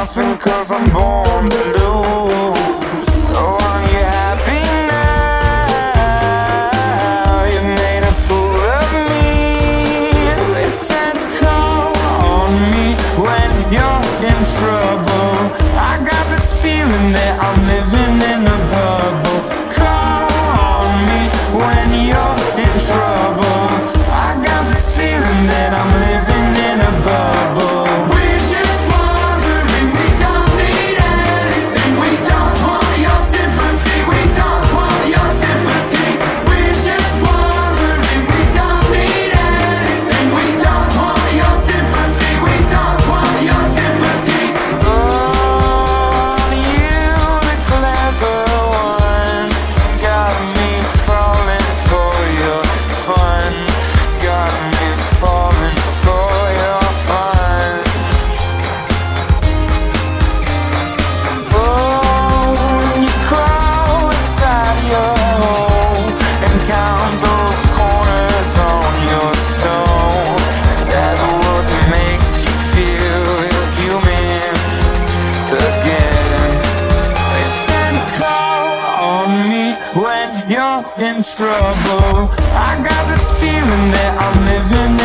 nothing 'cause I'm born to lose. So are you happy now? You made a fool of me. They said call on me when you're in trouble. I got this feeling that I'm living in a bubble. Call on me when you're in trouble. I got this feeling that I'm living in a bubble. We're just wandering, we don't need anything. We don't want your sympathy, we don't want your sympathy. We're just wandering, we don't need anything. We don't want your sympathy, we don't want your sympathy. Oh, you the clever one, got me falling for your fun. Got me falling for your fun. Oh, you crawl inside your hole and count those corners on your stone. Is that what makes you feel human again? They said call on me when you're in trouble. I got this feeling that I'm living